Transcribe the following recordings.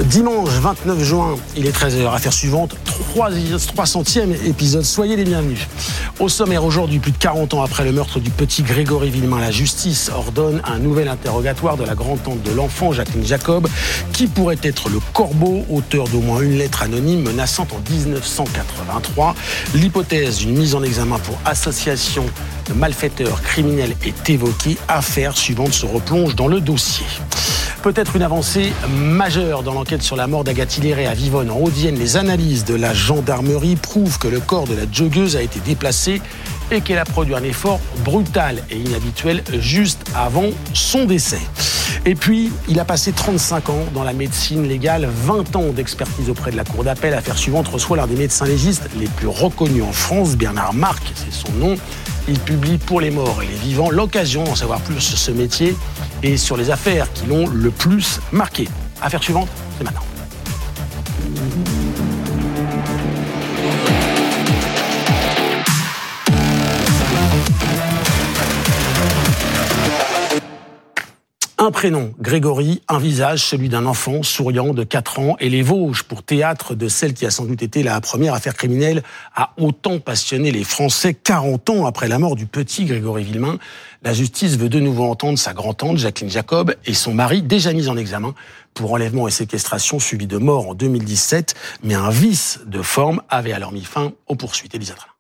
Dimanche 29 juin, il est 13h. Affaire suivante, 300e épisode. Soyez les bienvenus. Au sommaire aujourd'hui, plus de 40 ans après le meurtre du petit Grégory Villemain, la justice ordonne un nouvel interrogatoire de la grand-tante de l'enfant, Jacqueline Jacob, qui pourrait être le Corbeau, auteur d'au moins une lettre anonyme menaçant en 1983. L'hypothèse d'une mise en examen pour association de malfaiteurs criminels est évoquée. Affaire suivante se replonge dans le dossier. Peut-être une avancée majeure dans l'enquête sur la mort d'Agathe Hilleret à Vivonne, en Haute-Vienne. Les analyses de la gendarmerie prouvent que le corps de la joggeuse a été déplacé et qu'elle a produit un effort brutal et inhabituel juste avant son décès. Et puis, il a passé 35 ans dans la médecine légale, 20 ans d'expertise auprès de la cour d'appel. Affaire suivante reçoit l'un des médecins légistes les plus reconnus en France, Bernard Marc, c'est son nom. Il publie Pour les morts et les vivants, l'occasion d'en savoir plus sur ce métier et sur les affaires qui l'ont le plus marqué. Affaire suivante, c'est maintenant. Un prénom, Grégory, un visage, celui d'un enfant souriant de 4 ans, et les Vosges pour théâtre de celle qui a sans doute été la première affaire criminelle à autant passionner les Français. 40 ans après la mort du petit Grégory Villemain, la justice veut de nouveau entendre sa grand-tante, Jacqueline Jacob, et son mari, déjà mis en examen pour enlèvement et séquestration suivi de mort en 2017, mais un vice de forme avait alors mis fin aux poursuites. Elisa Tralin.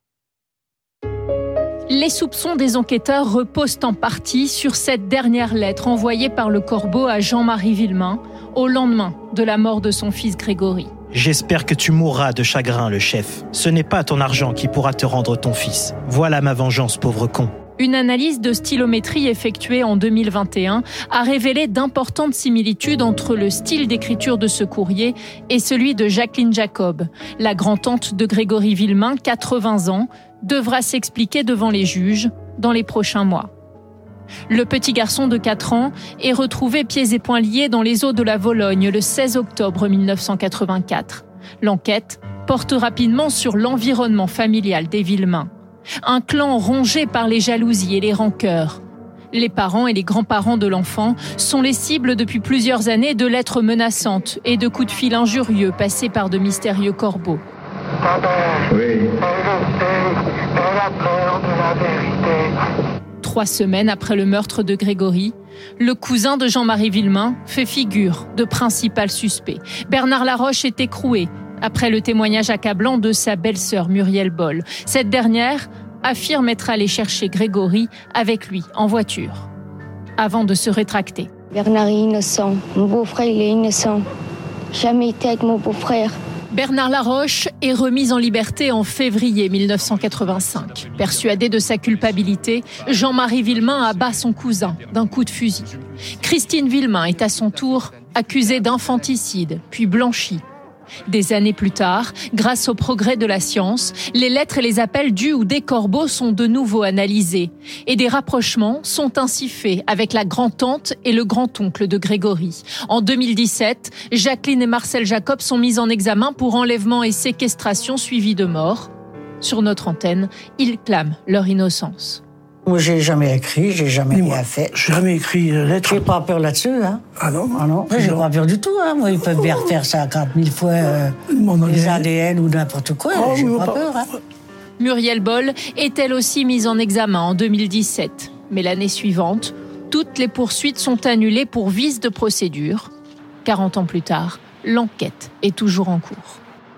Les soupçons des enquêteurs reposent en partie sur cette dernière lettre envoyée par le Corbeau à Jean-Marie Villemain au lendemain de la mort de son fils Grégory. J'espère que tu mourras de chagrin, le chef. Ce n'est pas ton argent qui pourra te rendre ton fils. Voilà ma vengeance, pauvre con. Une analyse de stylométrie effectuée en 2021 a révélé d'importantes similitudes entre le style d'écriture de ce courrier et celui de Jacqueline Jacob. La grand-tante de Grégory Villemain, 80 ans, devra s'expliquer devant les juges dans les prochains mois. Le petit garçon de 4 ans est retrouvé pieds et poings liés dans les eaux de la Vologne le 16 octobre 1984. L'enquête porte rapidement sur l'environnement familial des Villemain. Un clan rongé par les jalousies et les rancœurs. Les parents et les grands-parents de l'enfant sont les cibles depuis plusieurs années de lettres menaçantes et de coups de fil injurieux passés par de mystérieux corbeaux. Oui. 3 semaines après le meurtre de Grégory, le cousin de Jean-Marie Villemain fait figure de principal suspect. Bernard Laroche est écroué après le témoignage accablant de sa belle-sœur Muriel Boll. Cette dernière affirme être allée chercher Grégory avec lui en voiture, avant de se rétracter. Bernard est innocent, mon beau-frère il est innocent. Jamais été avec mon beau-frère. Bernard Laroche est remis en liberté en février 1985. Persuadé de sa culpabilité, Jean-Marie Villemain abat son cousin d'un coup de fusil. Christine Villemain est à son tour accusée d'infanticide, puis blanchie. Des années plus tard, grâce au progrès de la science, les lettres et les appels du ou des corbeaux sont de nouveau analysés. Et des rapprochements sont ainsi faits avec la grand-tante et le grand-oncle de Grégory. En 2017, Jacqueline et Marcel Jacob sont mis en examen pour enlèvement et séquestration suivis de mort. Sur notre antenne, ils clament leur innocence. Moi, j'ai jamais écrit, j'ai jamais rien fait. J'ai jamais écrit lettre. J'ai pas peur là-dessus, hein. Ah non? Ah non, j'ai pas peur du tout, hein. Moi, ils peuvent bien refaire 50 000 fois les ADN ou n'importe quoi. J'ai pas peur, hein. Muriel Boll est elle aussi mise en examen en 2017. Mais l'année suivante, toutes les poursuites sont annulées pour vice de procédure. 40 ans plus tard, l'enquête est toujours en cours.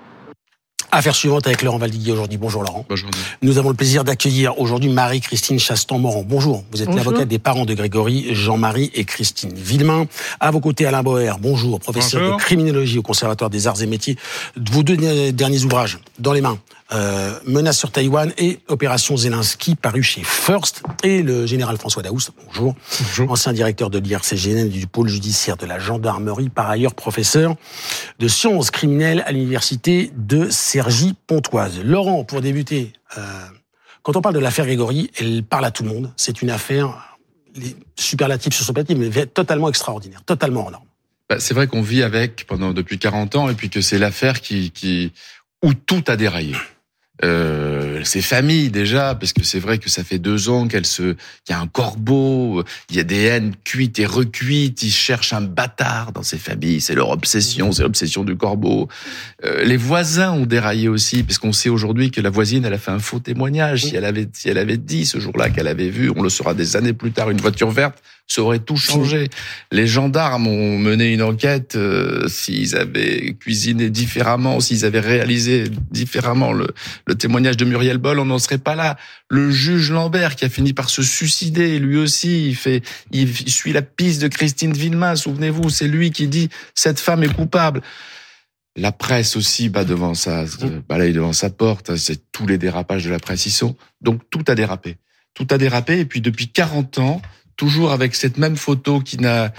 Affaire suivante avec Laurent Valdiguier aujourd'hui. Bonjour Laurent. Bonjour. Nous avons le plaisir d'accueillir aujourd'hui Marie-Christine Chastan-Moran. Bonjour. Vous êtes l'avocate des parents de Grégory, Jean-Marie et Christine Villemain. À vos côtés, Alain Boer. Bonjour. Professeur de criminologie au Conservatoire des Arts et Métiers. Vos 2 derniers ouvrages dans les mains. Menace sur Taïwan et Opération Zelensky, paru chez First, et le général François Daoust, bonjour, ancien directeur de l'IRCGN et du pôle judiciaire de la gendarmerie, par ailleurs professeur de sciences criminelles à l'université de Cergy-Pontoise. Laurent, pour débuter, quand on parle de l'affaire Grégory, elle parle à tout le monde, c'est une affaire, les superlatifs sur son papier, mais totalement extraordinaire, totalement hors norme. C'est vrai qu'on vit avec depuis 40 ans, et puis que c'est l'affaire où tout a déraillé. Ses familles déjà, parce que c'est vrai que ça fait 2 ans qu'il y a un corbeau, il y a des haines cuites et recuites, ils cherchent un bâtard dans ses familles, c'est leur obsession, c'est l'obsession du corbeau. Les voisins ont déraillé aussi, parce qu'on sait aujourd'hui que la voisine, elle a fait un faux témoignage. Si elle avait dit ce jour-là qu'elle avait vu, on le saura des années plus tard, une voiture verte, ça aurait tout changé. Les gendarmes ont mené une enquête, s'ils avaient cuisiné différemment, s'ils avaient réalisé différemment le témoignage de Muriel Boll, on n'en serait pas là. Le juge Lambert, qui a fini par se suicider, lui aussi, il suit la piste de Christine Villemain, souvenez-vous, c'est lui qui dit « cette femme est coupable ». La presse aussi balaye devant sa porte, c'est tous les dérapages de la presse y sont. Donc tout a dérapé. Tout a dérapé, et puis depuis 40 ans, toujours avec cette même photo qui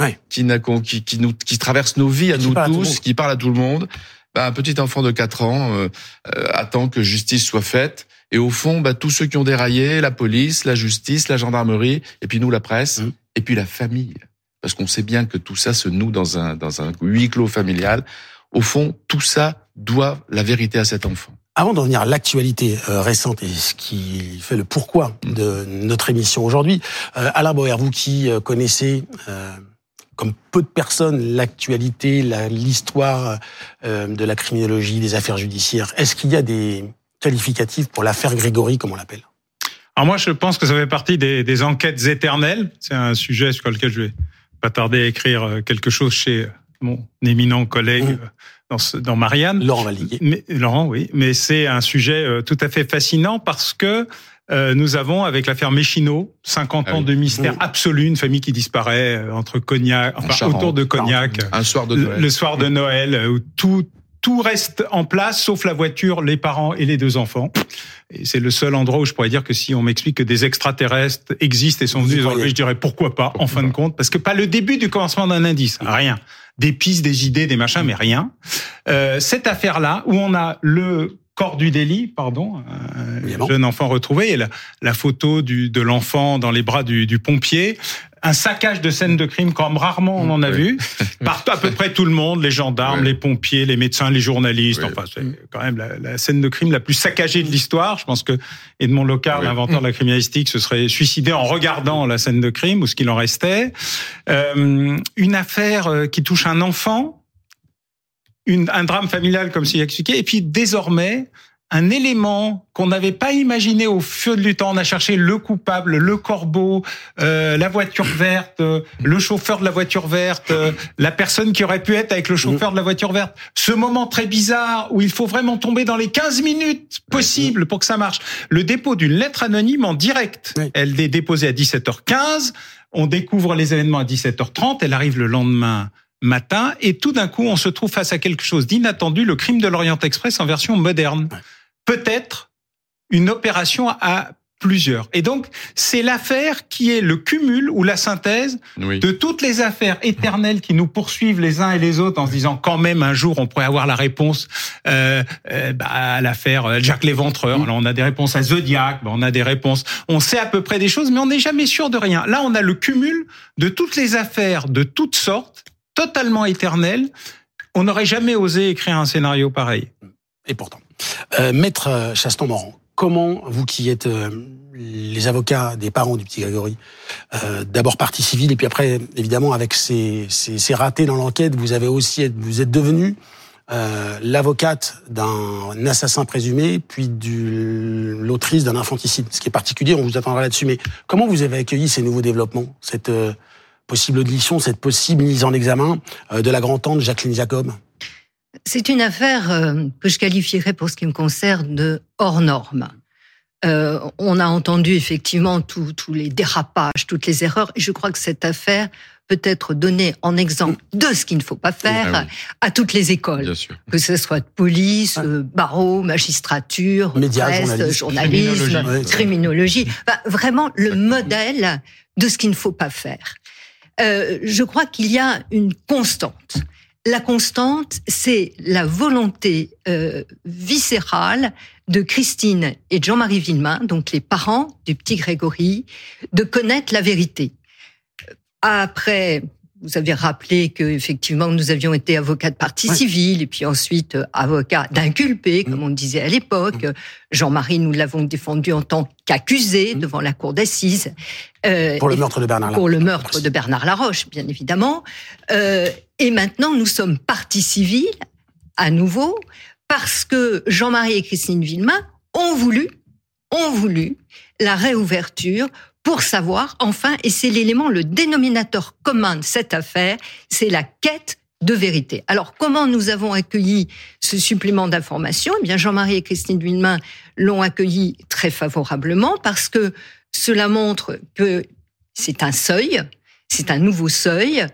traverse nos vies à nous tous, qui parle à tout le monde. Un petit enfant de 4 ans attend que justice soit faite. Et au fond, tous ceux qui ont déraillé, la police, la justice, la gendarmerie, et puis nous, la presse, et puis la famille. Parce qu'on sait bien que tout ça se noue dans un huis clos familial. Au fond, tout ça doit la vérité à cet enfant. Avant d'en venir à l'actualité récente et ce qui fait le pourquoi de notre émission aujourd'hui, Alain Boer, vous qui connaissez, comme peu de personnes, l'actualité, l'histoire de la criminologie, des affaires judiciaires, est-ce qu'il y a des qualificatifs pour l'affaire Grégory, comme on l'appelle ? Alors moi, je pense que ça fait partie des enquêtes éternelles. C'est un sujet sur lequel je vais pas tarder à écrire quelque chose chez mon éminent collègue dans Marianne. Laurent Valdiguier. Laurent, oui. Mais c'est un sujet tout à fait fascinant parce que nous avons, avec l'affaire Méchineau, 50 ans de mystère absolu, une famille qui disparaît entre Cognac, autour de Cognac. Un soir de Noël. Le soir de Noël, où tout reste en place, sauf la voiture, les parents et les 2 enfants. Et c'est le seul endroit où je pourrais dire que si on m'explique que des extraterrestres existent et sont venus, je dirais pourquoi pas, en fin de compte, parce que pas le début du commencement d'un indice, rien. Des pistes, des idées, des machins, mais rien. Cette affaire-là, où on a le corps du délit, un jeune enfant retrouvé, et la photo de l'enfant dans les bras du pompier, un saccage de scène de crime comme rarement on en a vu, par à peu près tout le monde, les gendarmes, les pompiers, les médecins, les journalistes, enfin c'est quand même la scène de crime la plus saccagée de l'histoire. Je pense que Edmond Locard, l'inventeur de la criminalistique, se serait suicidé en regardant la scène de crime ou ce qu'il en restait. Une affaire qui touche un enfant, un drame familial comme s'il expliqué, et puis désormais un élément qu'on n'avait pas imaginé au fil du temps. On a cherché le coupable, le corbeau, la voiture verte, le chauffeur de la voiture verte, la personne qui aurait pu être avec le chauffeur de la voiture verte. Ce moment très bizarre où il faut vraiment tomber dans les 15 minutes possibles pour que ça marche. Le dépôt d'une lettre anonyme en direct. Elle est déposée à 17h15. On découvre les événements à 17h30. Elle arrive le lendemain matin, et tout d'un coup, on se trouve face à quelque chose d'inattendu, le crime de l'Orient Express en version moderne. Peut-être une opération à plusieurs. Et donc, c'est l'affaire qui est le cumul ou la synthèse de toutes les affaires éternelles qui nous poursuivent les uns et les autres en se disant quand même un jour on pourrait avoir la réponse à l'affaire Jacques Léventreur. Alors, on a des réponses à Zodiac, on a des réponses, on sait à peu près des choses, mais on n'est jamais sûr de rien. Là, on a le cumul de toutes les affaires de toutes sortes, totalement éternelles. On n'aurait jamais osé écrire un scénario pareil. Et pourtant. Maître Chaston-Morand, comment, vous qui êtes les avocats des parents du petit Grégory, d'abord partie civile et puis après, évidemment, avec ces ratés dans l'enquête, vous êtes devenu l'avocate d'un assassin présumé, puis l'autrice d'un infanticide. Ce qui est particulier, on vous attendra là-dessus. Mais comment vous avez accueilli ces nouveaux développements, cette possible audition, cette possible mise en examen de la grand-tante Jacqueline Jacob ? C'est une affaire que je qualifierais, pour ce qui me concerne, de hors norme. On a entendu effectivement tous les dérapages, toutes les erreurs, et je crois que cette affaire peut être donnée en exemple de ce qu'il ne faut pas faire à toutes les écoles, que ce soit de police, barreau, magistrature, médias, presse, journalisme, criminologie. Enfin, vraiment le modèle de ce qu'il ne faut pas faire. Je crois qu'il y a une constante. La constante, c'est la volonté viscérale de Christine et de Jean-Marie Villemain, donc les parents du petit Grégory, de connaître la vérité. Après vous avez rappelé que effectivement nous avions été avocats de partie civile et puis ensuite avocats d'inculpés, comme on disait à l'époque. Jean-Marie, nous l'avons défendu en tant qu'accusé devant la cour d'assises. Pour le meurtre de Bernard Laroche. Pour le meurtre de Bernard Laroche, bien évidemment. Et maintenant, nous sommes partie civile, à nouveau, parce que Jean-Marie et Christine Villemain ont voulu la réouverture pour savoir, enfin, et c'est l'élément, le dénominateur commun de cette affaire, c'est la quête de vérité. Alors, comment nous avons accueilli ce supplément d'information ? Eh bien, Jean-Marie et Christine Villemain l'ont accueilli très favorablement parce que cela montre que c'est un seuil, c'est un nouveau seuil,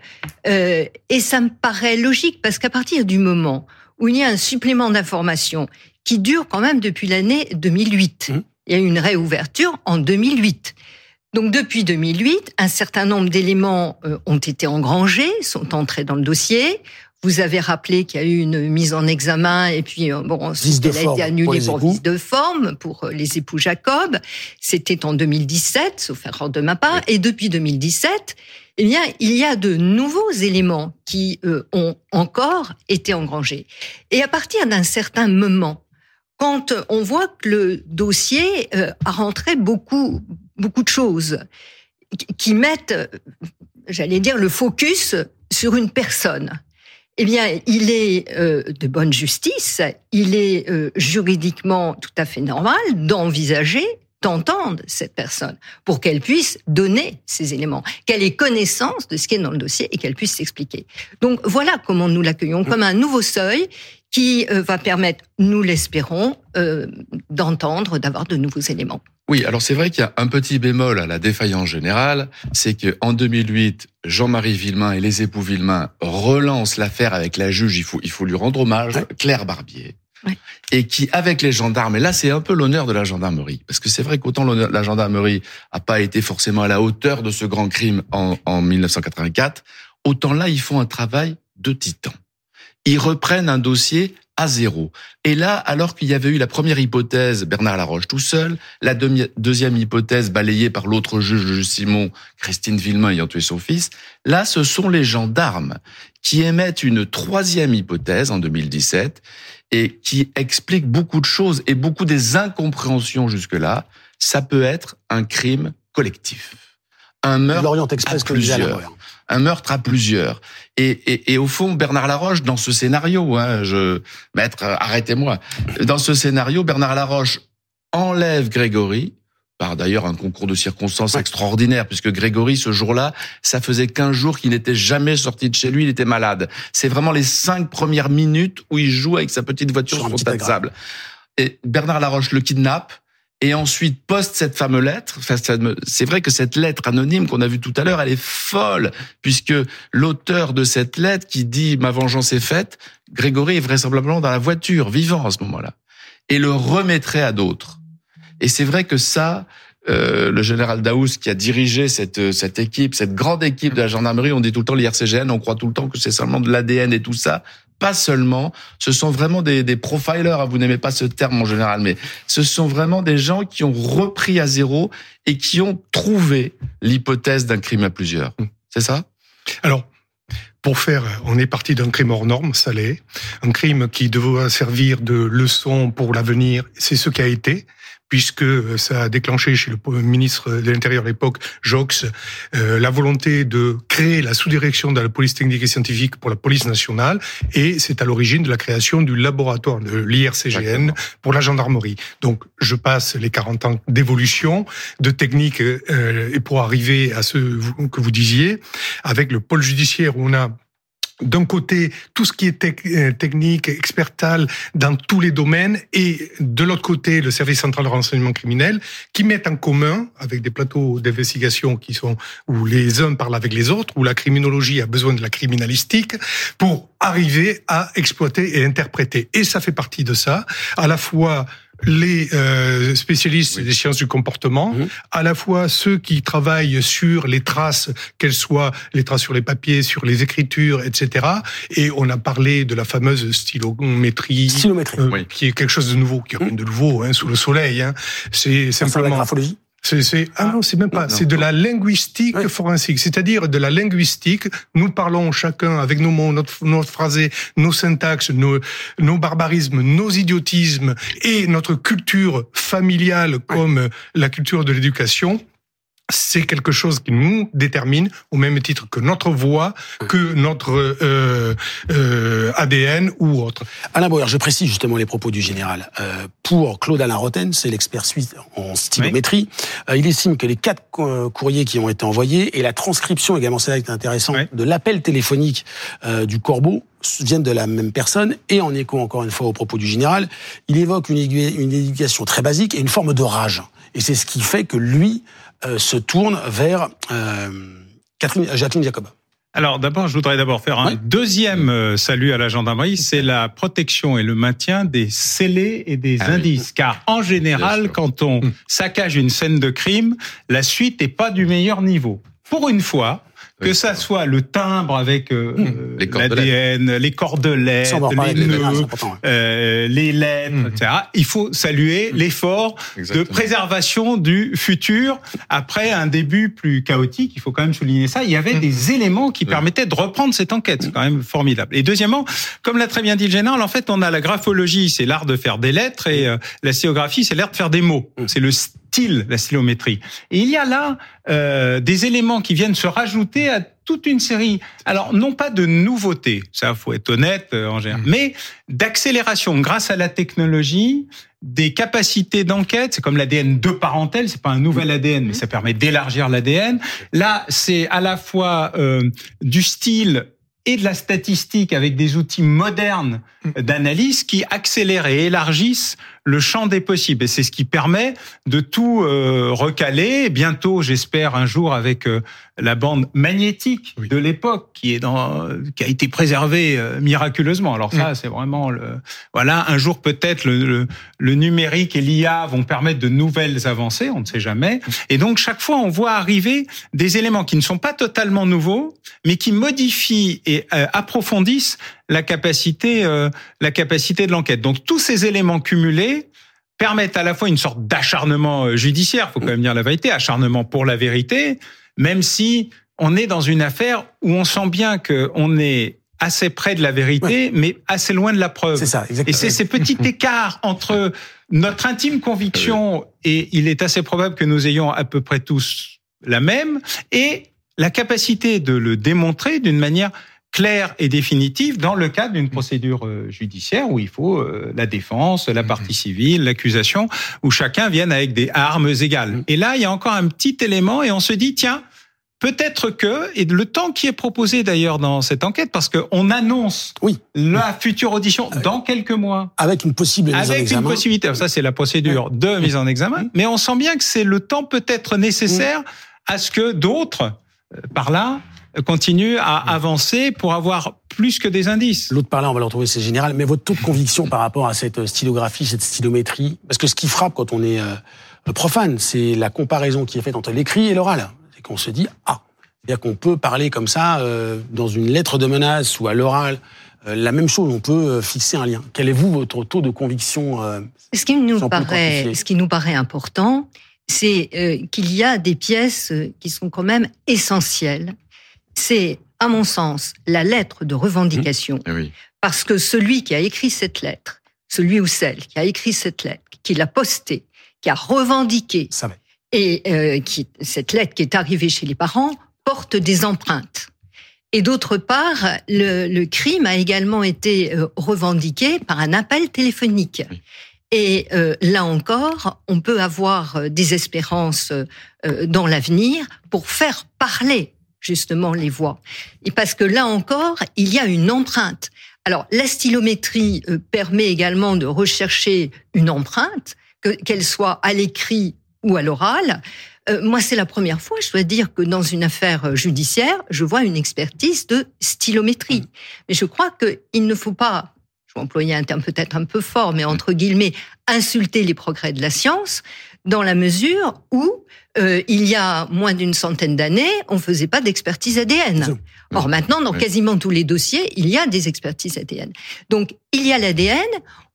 et ça me paraît logique parce qu'à partir du moment où il y a un supplément d'information qui dure quand même depuis l'année 2008, il y a eu une réouverture en 2008. Donc depuis 2008, un certain nombre d'éléments ont été engrangés, sont entrés dans le dossier. Vous avez rappelé qu'il y a eu une mise en examen et puis ensuite elle a été annulée pour vice de forme pour les époux Jacob. C'était en 2017, sauf erreur de ma part. Et depuis 2017, eh bien, il y a de nouveaux éléments qui ont encore été engrangés. Et à partir d'un certain moment, quand on voit que le dossier a rentré beaucoup de choses qui mettent, j'allais dire, le focus sur une personne, eh bien, il est de bonne justice, il est juridiquement tout à fait normal d'envisager, d'entendre cette personne pour qu'elle puisse donner ces éléments, qu'elle ait connaissance de ce qui est dans le dossier et qu'elle puisse s'expliquer. Donc voilà comment nous l'accueillons, comme un nouveau seuil qui va permettre, nous l'espérons, d'entendre, d'avoir de nouveaux éléments. Oui, alors c'est vrai qu'il y a un petit bémol à la défaillance générale, c'est que en 2008, Jean-Marie Villemain et les époux Villemain relancent l'affaire avec la juge, il faut lui rendre hommage, Claire Barbier. Ouais. Et qui, avec les gendarmes, et là c'est un peu l'honneur de la gendarmerie, parce que c'est vrai qu'autant la gendarmerie a pas été forcément à la hauteur de ce grand crime en 1984, autant là ils font un travail de titan. Ils reprennent un dossier à zéro. Et là, alors qu'il y avait eu la première hypothèse, Bernard Laroche tout seul, la deuxième hypothèse balayée par l'autre juge Simon, Christine Villemain ayant tué son fils, là, ce sont les gendarmes qui émettent une troisième hypothèse en 2017 et qui expliquent beaucoup de choses et beaucoup des incompréhensions jusque-là. Ça peut être un crime collectif. Un meurtre à plusieurs. Un meurtre à plusieurs. Et au fond, Bernard Laroche, dans ce scénario, maître, arrêtez-moi. Dans ce scénario, Bernard Laroche enlève Grégory, par d'ailleurs un concours de circonstances extraordinaire, puisque Grégory, ce jour-là, ça faisait 15 jours qu'il n'était jamais sorti de chez lui, il était malade. C'est vraiment les 5 premières minutes où il joue avec sa petite voiture sur le tas de sable. Et Bernard Laroche le kidnappe, et ensuite poste cette fameuse lettre. Enfin, c'est vrai que cette lettre anonyme qu'on a vue tout à l'heure, elle est folle, puisque l'auteur de cette lettre qui dit « Ma vengeance est faite », Grégory est vraisemblablement dans la voiture, vivant à ce moment-là, et le remettrait à d'autres. Et c'est vrai que ça, le général Daoust qui a dirigé cette équipe, cette grande équipe de la gendarmerie, on dit tout le temps l'IRCGN, on croit tout le temps que c'est seulement de l'ADN et tout ça. Pas seulement, ce sont vraiment des profilers, vous n'aimez pas ce terme en général, mais ce sont vraiment des gens qui ont repris à zéro et qui ont trouvé l'hypothèse d'un crime à plusieurs. C'est ça ? Alors, on est parti d'un crime hors norme, ça l'est, un crime qui devait servir de leçon pour l'avenir, c'est ce qui a été, puisque ça a déclenché chez le ministre de l'Intérieur à l'époque, Joxe, la volonté de créer la sous-direction de la police technique et scientifique pour la police nationale, et c'est à l'origine de la création du laboratoire de l'IRCGN pour la gendarmerie. Donc, je passe les 40 ans d'évolution, de technique, et pour arriver à ce que vous disiez, avec le pôle judiciaire où on a d'un côté, tout ce qui est technique, expertal dans tous les domaines, et de l'autre côté, le service central de renseignement criminel, qui mettent en commun, avec des plateaux d'investigation qui sont, où les uns parlent avec les autres, où la criminologie a besoin de la criminalistique, pour arriver à exploiter et interpréter. Et ça fait partie de ça, à la fois les spécialistes des sciences du comportement, à la fois ceux qui travaillent sur les traces, qu'elles soient les traces sur les papiers, sur les écritures, etc. Et on a parlé de la fameuse stylométrie, qui est quelque chose de nouveau, qui est rien de nouveau sous le soleil. C'est simplement la graphologie. Non, c'est même pas. C'est de la linguistique forensique. C'est-à-dire de la linguistique. Nous parlons chacun avec nos mots, notre phrasé, nos syntaxes, nos barbarismes, nos idiotismes et notre culture familiale comme la culture de l'éducation. C'est quelque chose qui nous détermine au même titre que notre voix, que notre ADN ou autre. Alain Bauer, je précise justement les propos du général. Pour Claude-Alain Roten, c'est l'expert suisse en stylométrie, il estime que les 4 courriers qui ont été envoyés et la transcription également, c'est là qui est intéressant, de l'appel téléphonique du corbeau viennent de la même personne, et en écho encore une fois aux propos du général, il évoque une éducation très basique et une forme de rage. Et c'est ce qui fait que lui se tourne vers Jacqueline Jacob. Alors d'abord, je voudrais faire un deuxième salut à la gendarmerie, c'est la protection et le maintien des scellés et des indices. Car en général, quand on saccage une scène de crime, la suite n'est pas du meilleur niveau. Pour une fois, que ça soit le timbre avec l'ADN, les cordelettes, les nœuds, les lettres, etc. Il faut saluer l'effort de préservation du futur après un début plus chaotique. Il faut quand même souligner ça. Il y avait des éléments qui permettaient de reprendre cette enquête. C'est quand même formidable. Et deuxièmement, comme l'a très bien dit le général, en fait, on a la graphologie, c'est l'art de faire des lettres, et la stylographie, c'est l'art de faire des mots. C'est le style, la stylométrie. Et il y a là des éléments qui viennent se rajouter à toute une série, alors non pas de nouveautés, ça faut être honnête en général, mais d'accélération grâce à la technologie, des capacités d'enquête. C'est comme l'ADN de parentèle, c'est pas un nouvel ADN, mais ça permet d'élargir l'ADN. Là, c'est à la fois du style et de la statistique avec des outils modernes d'analyse qui accélèrent et élargissent le champ des possibles. Et c'est ce qui permet de tout recaler. Bientôt, j'espère, un jour, avec la bande magnétique de l'époque qui a été préservée miraculeusement. Alors ça, c'est vraiment un jour peut-être le numérique et l'IA vont permettre de nouvelles avancées, on ne sait jamais. Et donc, chaque fois, on voit arriver des éléments qui ne sont pas totalement nouveaux, mais qui modifient et approfondissent la capacité de l'enquête. Donc, tous ces éléments cumulés permettent à la fois une sorte d'acharnement judiciaire, faut quand même dire la vérité, acharnement pour la vérité, même si on est dans une affaire où on sent bien qu'on est assez près de la vérité, mais assez loin de la preuve. C'est ça, exactement. Et c'est ces petits écarts entre notre intime conviction, et il est assez probable que nous ayons à peu près tous la même, et la capacité de le démontrer d'une manière claire et définitive dans le cadre d'une procédure judiciaire où il faut la défense, la partie civile, l'accusation, où chacun vienne avec des armes égales. Et là, il y a encore un petit élément et on se dit, tiens, peut-être que, et le temps qui est proposé d'ailleurs dans cette enquête, parce qu'on annonce la future audition dans quelques mois. Avec une possible mise en examen. Avec une possibilité. Ça, c'est la procédure de mise en examen. Mais on sent bien que c'est le temps peut-être nécessaire à ce que d'autres, par là, continue à avancer pour avoir plus que des indices. L'autre par là, on va le retrouver, c'est général. Mais votre taux de conviction par rapport à cette stylographie, cette stylométrie, parce que ce qui frappe quand on est profane, c'est la comparaison qui est faite entre l'écrit et l'oral. C'est qu'on se dit, c'est-à-dire qu'on peut parler comme ça dans une lettre de menace ou à l'oral. La même chose, on peut fixer un lien. Quel est votre taux de conviction Ce qui nous paraît important, c'est qu'il y a des pièces qui sont quand même essentielles. C'est, à mon sens, la lettre de revendication. Parce que celui qui a écrit cette lettre, celui ou celle qui a écrit cette lettre, qui l'a postée, qui a revendiqué, et cette lettre qui est arrivée chez les parents, porte des empreintes. Et d'autre part, le crime a également été revendiqué par un appel téléphonique. Et là encore, on peut avoir des espérances dans l'avenir pour faire parler justement les voix. Et parce que là encore, il y a une empreinte. Alors, la stylométrie permet également de rechercher une empreinte, qu'elle soit à l'écrit ou à l'oral. Moi, c'est la première fois, je dois dire, que dans une affaire judiciaire, je vois une expertise de stylométrie. Mais je crois qu'il ne faut pas, je vais employer un terme peut-être un peu fort, mais entre guillemets, insulter les progrès de la science, dans la mesure où il y a moins d'une centaine d'années, on ne faisait pas d'expertise ADN. Or maintenant, dans quasiment tous les dossiers, il y a des expertises ADN. Donc, il y a l'ADN,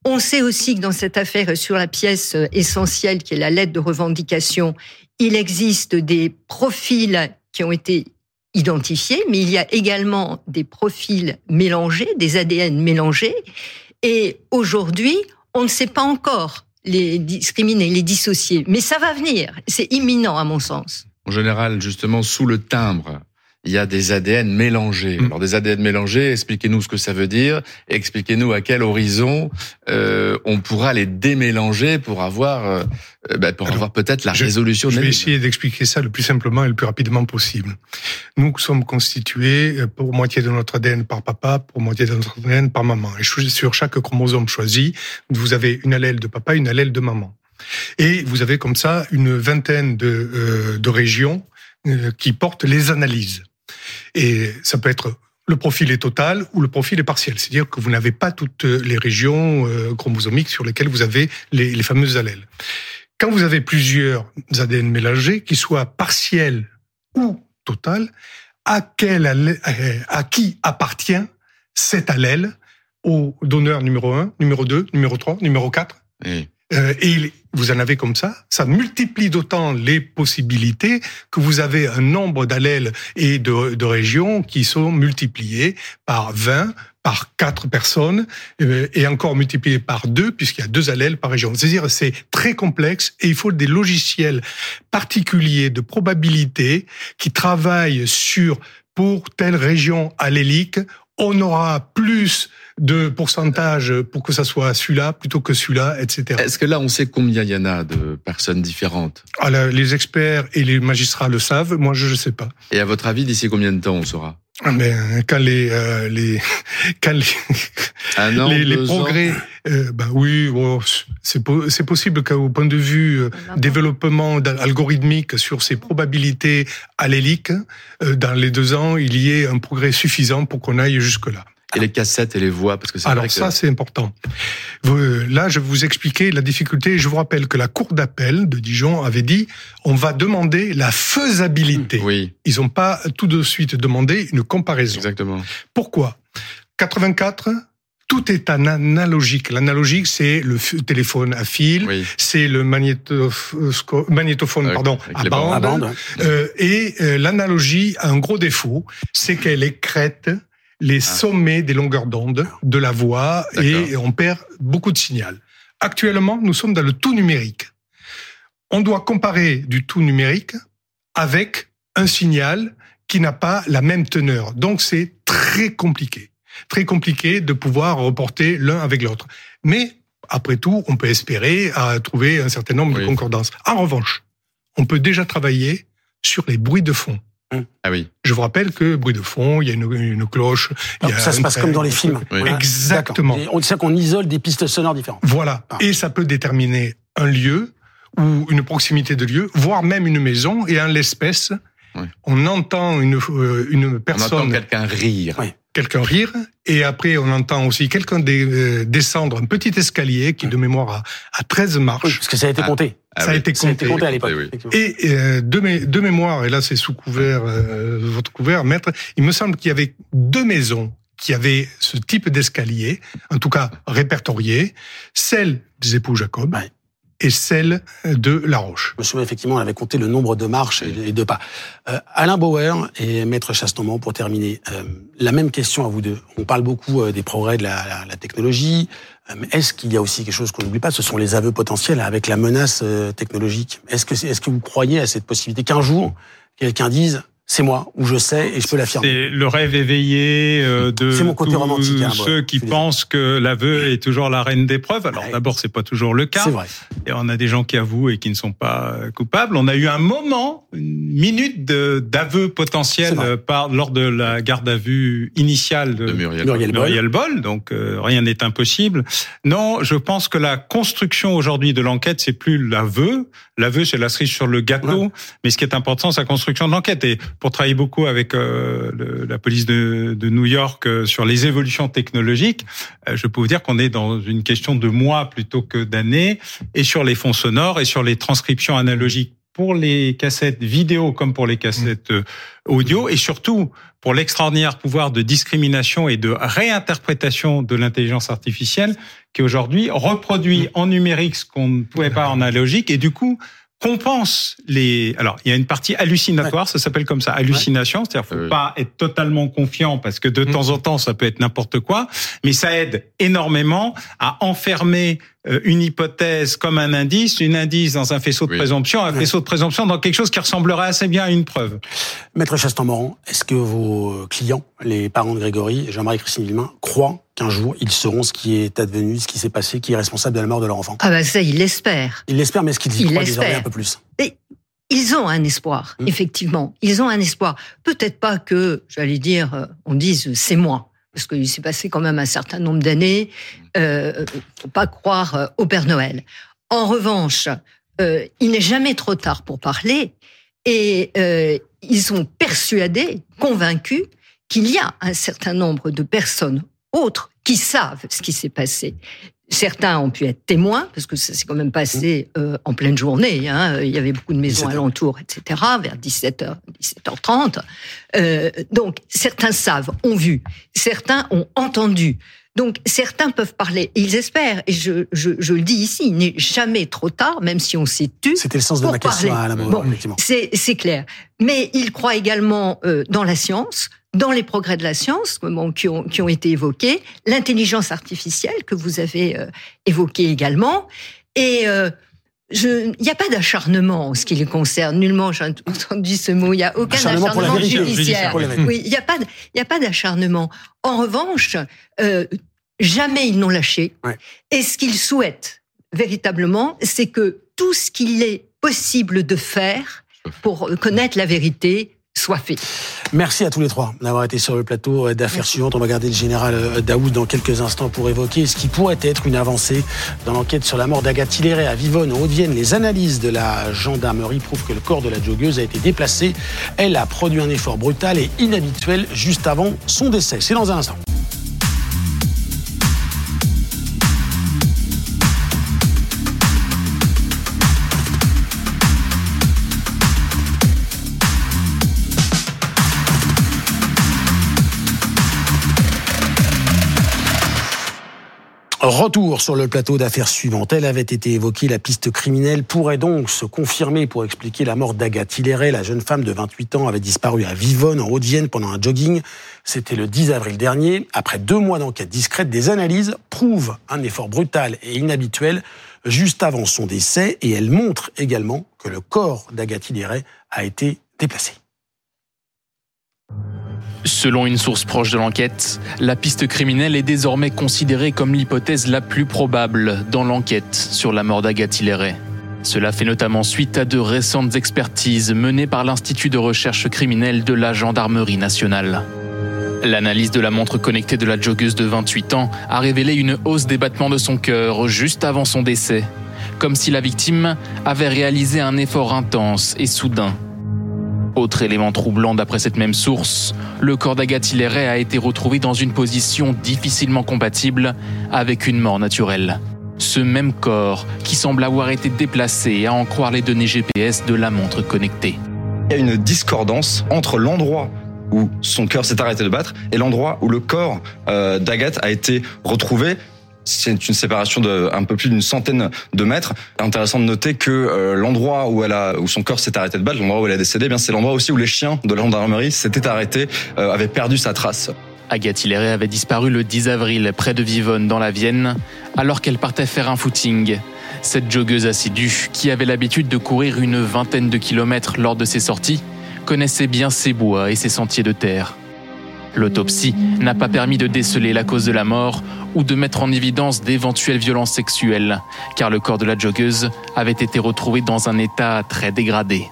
On sait aussi que dans cette affaire, sur la pièce essentielle qui est la lettre de revendication, il existe des profils qui ont été identifiés, mais il y a également des profils mélangés, des ADN mélangés. Et aujourd'hui, on ne sait pas encore les discriminer, les dissocier. Mais ça va venir. C'est imminent, à mon sens. En général, justement, sous le timbre, il y a des ADN mélangés. Alors, des ADN mélangés, expliquez-nous ce que ça veut dire, et expliquez-nous à quel horizon on pourra les démélanger pour avoir peut-être la résolution de l'énigme. Je vais essayer d'expliquer ça le plus simplement et le plus rapidement possible. Nous sommes constitués pour moitié de notre ADN par papa, pour moitié de notre ADN par maman. Et sur chaque chromosome choisi, vous avez une allèle de papa, une allèle de maman. Et vous avez comme ça une vingtaine de régions qui portent les analyses. Et ça peut être le profil est total ou le profil est partiel. C'est-à-dire que vous n'avez pas toutes les régions chromosomiques sur lesquelles vous avez les fameuses allèles. Quand vous avez plusieurs ADN mélangés, qu'ils soient partiels ou total, à qui appartient cet allèle au donneur numéro 1, numéro 2, numéro 3, numéro 4 oui. Et vous en avez comme ça multiplie d'autant les possibilités que vous avez un nombre d'allèles et de régions qui sont multipliés par 20, par 4 personnes, et encore multipliés par 2, puisqu'il y a 2 allèles par région. C'est-à-dire, c'est très complexe, et il faut des logiciels particuliers de probabilité qui travaillent pour telle région allélique, on aura plus de pourcentage pour que ça soit celui-là plutôt que celui-là, etc. Est-ce que là, on sait combien il y en a de personnes différentes ? Les experts et les magistrats le savent, moi je ne sais pas. Et à votre avis, d'ici combien de temps on saura ? Quand les progrès, oui, c'est possible qu'au point de vue développement algorithmique sur ces probabilités alléliques, dans les 2 ans, il y ait un progrès suffisant pour qu'on aille jusque-là. Et les cassettes et les voix, parce que c'est vrai que ça, c'est important. Là, je vais vous expliquer la difficulté. Je vous rappelle que la Cour d'appel de Dijon avait dit on va demander la faisabilité. Oui. Ils n'ont pas tout de suite demandé une comparaison. Exactement. Pourquoi ? 84, tout est analogique. L'analogique, c'est le téléphone à fil, oui. C'est le magnétophone à bande. L'analogie a un gros défaut, c'est qu'elle écrète les sommets des longueurs d'onde de la voix. D'accord. Et on perd beaucoup de signal. Actuellement, nous sommes dans le tout numérique. On doit comparer du tout numérique avec un signal qui n'a pas la même teneur. Donc c'est très compliqué de pouvoir reporter l'un avec l'autre. Mais après tout, on peut espérer trouver un certain nombre de concordances. En revanche, on peut déjà travailler sur les bruits de fond. Ah oui. Je vous rappelle que bruit de fond, il y a une cloche. Ça se passe comme dans les films. Oui. Exactement. On sait qu'on isole des pistes sonores différentes. Voilà. Et ça peut déterminer un lieu ou une proximité de lieu, voire même une maison. Et en l'espèce, on entend une personne. On entend quelqu'un rire. Oui. Quelqu'un rire, et après on entend aussi quelqu'un descendre un petit escalier qui de mémoire a 13 marches. Oui, parce que ça a été compté. Ça a été compté à l'époque. Et de mémoire, et là c'est sous couvert, votre couvert, maître, il me semble qu'il y avait 2 maisons qui avaient ce type d'escalier, en tout cas répertorié, celle des époux Jacob. Ouais. Et celle de La Roche. Je me souviens effectivement, on avait compté le nombre de marches et de pas. Alain Bauer et Maître Chastemont, pour terminer, la même question à vous deux. On parle beaucoup des progrès de la technologie. Est-ce qu'il y a aussi quelque chose qu'on n'oublie pas ? Ce sont les aveux potentiels avec la menace technologique. Est-ce que vous croyez à cette possibilité qu'un jour, quelqu'un dise c'est moi, ou je sais, et je peux l'affirmer. C'est le rêve éveillé de c'est mon côté romantique, ceux qui pensent que l'aveu est toujours la reine des preuves. Alors d'abord, c'est pas toujours le cas. C'est vrai. Et on a des gens qui avouent et qui ne sont pas coupables. On a eu un moment, une minute d'aveu potentiel lors de la garde à vue initiale de Muriel Boll. Donc rien n'est impossible. Non, je pense que la construction aujourd'hui de l'enquête, c'est plus l'aveu. L'aveu, c'est la cerise sur le gâteau. Mais ce qui est important, c'est la construction de l'enquête. Et pour travailler beaucoup avec la police de New York sur les évolutions technologiques, je peux vous dire qu'on est dans une question de mois plutôt que d'années, et sur les fonds sonores et sur les transcriptions analogiques pour les cassettes vidéo comme pour les cassettes audio, et surtout pour l'extraordinaire pouvoir de discrimination et de réinterprétation de l'intelligence artificielle qui aujourd'hui reproduit en numérique ce qu'on ne pouvait pas en analogique et du coup compense alors, il y a une partie hallucinatoire, ça s'appelle comme ça, hallucination, c'est-à-dire faut pas être totalement confiant parce que de temps en temps, ça peut être n'importe quoi, mais ça aide énormément à enfermer une hypothèse comme un indice dans un faisceau de présomption, un faisceau de présomption dans quelque chose qui ressemblerait assez bien à une preuve. Maître Chastan-Moran, est-ce que vos clients, les parents de Grégory, Jean-Marie Christine Villemain, croient qu'un jour, ils sauront ce qui est advenu, ce qui s'est passé, qui est responsable de la mort de leur enfant? Ah ça, ils l'espèrent. Ils l'espèrent, mais est-ce qu'ils y croient désormais un peu plus? Et ils ont un espoir, effectivement. Ils ont un espoir. Peut-être pas que, j'allais dire, on dise c'est moi. Parce qu'il s'est passé quand même un certain nombre d'années. Faut pas croire au Père Noël. En revanche, il n'est jamais trop tard pour parler. Et ils sont persuadés, convaincus, qu'il y a un certain nombre de personnes autres qui savent ce qui s'est passé. Certains ont pu être témoins, parce que ça s'est quand même passé en pleine journée. Hein. Il y avait beaucoup de maisons alentours, etc., vers 17h, 17h30. Donc, certains savent, ont vu. Certains ont entendu. Donc, certains peuvent parler. Et ils espèrent, et je le dis ici, il n'est jamais trop tard, même si on s'est tu. C'était le sens de ma question à la mort, effectivement. C'est clair. Mais ils croient également dans la science, dans les progrès de la science qui ont été évoqués, l'intelligence artificielle que vous avez évoquée également, et il n'y a pas d'acharnement en ce qui les concerne, nullement, j'ai entendu ce mot, il n'y a aucun acharnement judiciaire. Oui, il n'y a pas d'acharnement. En revanche, jamais ils n'ont lâché, et ce qu'ils souhaitent véritablement, c'est que tout ce qu'il est possible de faire pour connaître la vérité soit fait. Merci à tous les trois d'avoir été sur le plateau d'Affaires suivantes. On va garder le général Daoust dans quelques instants pour évoquer ce qui pourrait être une avancée dans l'enquête sur la mort d'Agathe Hilleret à Vivonne, en Haute-Vienne. Les analyses de la gendarmerie prouvent que le corps de la joggeuse a été déplacé. Elle a produit un effort brutal et inhabituel juste avant son décès. C'est dans un instant. Retour sur le plateau d'Affaires suivantes. Elle avait été évoquée, la piste criminelle pourrait donc se confirmer pour expliquer la mort d'Agathe Hilleret. La jeune femme de 28 ans avait disparu à Vivonne, en Haute-Vienne, pendant un jogging. C'était le 10 avril dernier. Après 2 mois d'enquête discrète, des analyses prouvent un effort brutal et inhabituel juste avant son décès. Et elles montrent également que le corps d'Agathe Hilleret a été déplacé. Selon une source proche de l'enquête, la piste criminelle est désormais considérée comme l'hypothèse la plus probable dans l'enquête sur la mort d'Agathe Hilleret. Cela fait notamment suite à de récentes expertises menées par l'Institut de recherche criminelle de la Gendarmerie nationale. L'analyse de la montre connectée de la joggeuse de 28 ans a révélé une hausse des battements de son cœur juste avant son décès, comme si la victime avait réalisé un effort intense et soudain. Autre élément troublant d'après cette même source, le corps d'Agathe Hilleret a été retrouvé dans une position difficilement compatible avec une mort naturelle. Ce même corps qui semble avoir été déplacé à en croire les données GPS de la montre connectée. Il y a une discordance entre l'endroit où son cœur s'est arrêté de battre et l'endroit où le corps d'Agathe a été retrouvé. C'est une séparation de un peu plus d'une centaine de mètres. Intéressant de noter que l'endroit où son cœur s'est arrêté de battre, l'endroit où elle est décédée, c'est l'endroit aussi où les chiens de la gendarmerie s'étaient arrêtés, avaient perdu sa trace. Agathe Hilleret avait disparu le 10 avril près de Vivonne dans la Vienne, alors qu'elle partait faire un footing. Cette joggeuse assidue, qui avait l'habitude de courir une vingtaine de kilomètres lors de ses sorties, connaissait bien ses bois et ses sentiers de terre. L'autopsie n'a pas permis de déceler la cause de la mort ou de mettre en évidence d'éventuelles violences sexuelles, car le corps de la joggeuse avait été retrouvé dans un état très dégradé.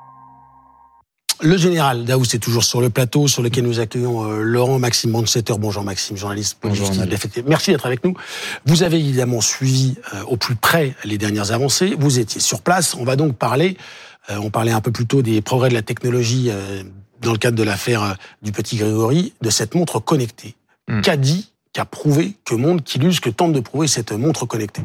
Le général Daoust est toujours sur le plateau, sur lequel nous accueillons Laurent Maxime Brandstetter. Bonjour Maxime, journaliste politique. Merci d'être avec nous. Vous avez évidemment suivi au plus près les dernières avancées. Vous étiez sur place. On va donc parler, on parlait un peu plus tôt des progrès de la technologie dans le cadre de l'affaire du petit Grégory, de cette montre connectée. Qu'a dit que tente de prouver cette montre connectée?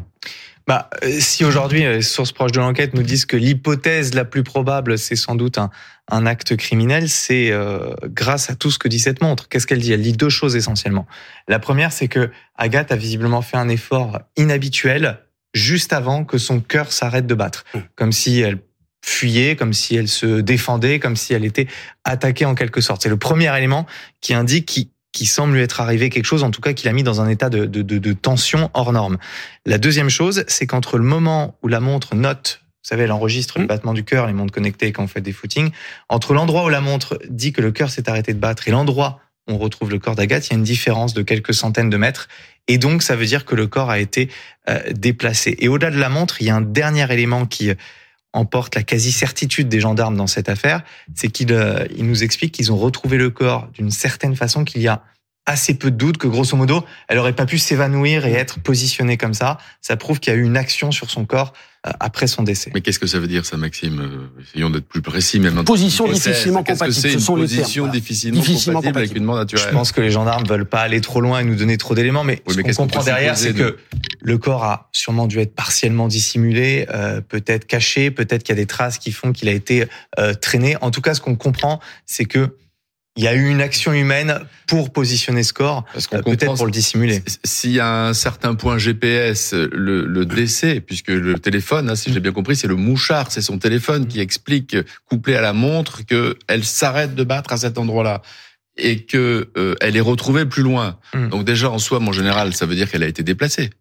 Si aujourd'hui les sources proches de l'enquête nous disent que l'hypothèse la plus probable, c'est sans doute un acte criminel, c'est grâce à tout ce que dit cette montre. Qu'est-ce qu'elle dit? Elle dit deux choses essentiellement. La première, c'est que Agathe a visiblement fait un effort inhabituel juste avant que son cœur s'arrête de battre. Comme si elle fuyait, comme si elle se défendait, comme si elle était attaquée en quelque sorte. C'est le premier élément qui indique qui semble lui être arrivé quelque chose, en tout cas qui l'a mis dans un état de tension hors norme. La deuxième chose, c'est qu'entre le moment où la montre note, vous savez, elle enregistre le battement du cœur, les montres connectées quand on fait des footings, entre l'endroit où la montre dit que le cœur s'est arrêté de battre et l'endroit où on retrouve le corps d'Agathe, il y a une différence de quelques centaines de mètres. Et donc, ça veut dire que le corps a été déplacé. Et au-delà de la montre, il y a un dernier élément qui emporte la quasi-certitude des gendarmes dans cette affaire, c'est qu'ils nous expliquent qu'ils ont retrouvé le corps d'une certaine façon, qu'il y a assez peu de doute que, grosso modo, elle aurait pas pu s'évanouir et être positionnée comme ça. Ça prouve qu'il y a eu une action sur son corps après son décès. Mais qu'est-ce que ça veut dire, ça, Maxime? Essayons d'être plus précis, même. Position difficilement compatible. Qu'est-ce que c'est, une position difficilement compatible avec une mort naturelle? Je pense que les gendarmes veulent pas aller trop loin et nous donner trop d'éléments, mais ce qu'on comprend derrière, c'est que le corps a sûrement dû être partiellement dissimulé, peut-être caché, peut-être qu'il y a des traces qui font qu'il a été traîné. En tout cas, ce qu'on comprend, c'est que il y a eu une action humaine pour positionner ce corps, peut-être pour le dissimuler. S'il y a un certain point GPS, le décès, puisque le téléphone, si j'ai bien compris, c'est le mouchard, c'est son téléphone qui explique, couplé à la montre, qu'elle s'arrête de battre à cet endroit-là et que elle est retrouvée plus loin. Donc déjà, en soi, mon général, ça veut dire qu'elle a été déplacée.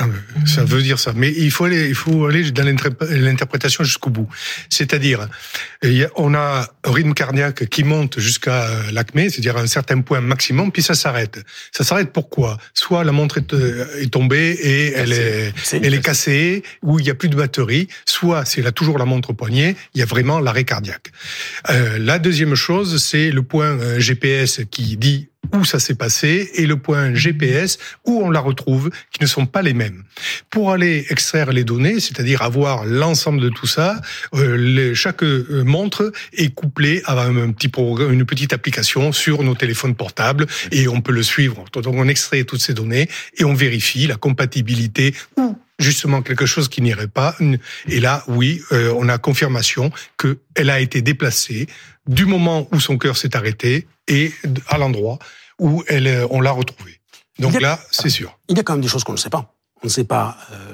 Ça veut dire ça, mais il faut aller dans l'interprétation jusqu'au bout. C'est-à-dire, on a un rythme cardiaque qui monte jusqu'à l'acmé, c'est-à-dire à un certain point maximum, puis ça s'arrête. Ça s'arrête pourquoi? Soit la montre est tombée et elle est cassée, ou il y a plus de batterie, soit c'est là toujours la montre au poignet, il y a vraiment l'arrêt cardiaque. La deuxième chose, c'est le point GPS qui dit où ça s'est passé et le point GPS où on la retrouve, qui ne sont pas les mêmes. Pour aller extraire les données, c'est-à-dire avoir l'ensemble de tout ça, chaque montre est couplée à une petite application sur nos téléphones portables et on peut le suivre. Donc on extrait toutes ces données et on vérifie la compatibilité ou justement quelque chose qui n'irait pas. Et là, oui, on a confirmation qu'elle a été déplacée du moment où son cœur s'est arrêté et à l'endroit où on l'a retrouvée. Donc là, c'est sûr. Il y a quand même des choses qu'on ne sait pas. On ne sait pas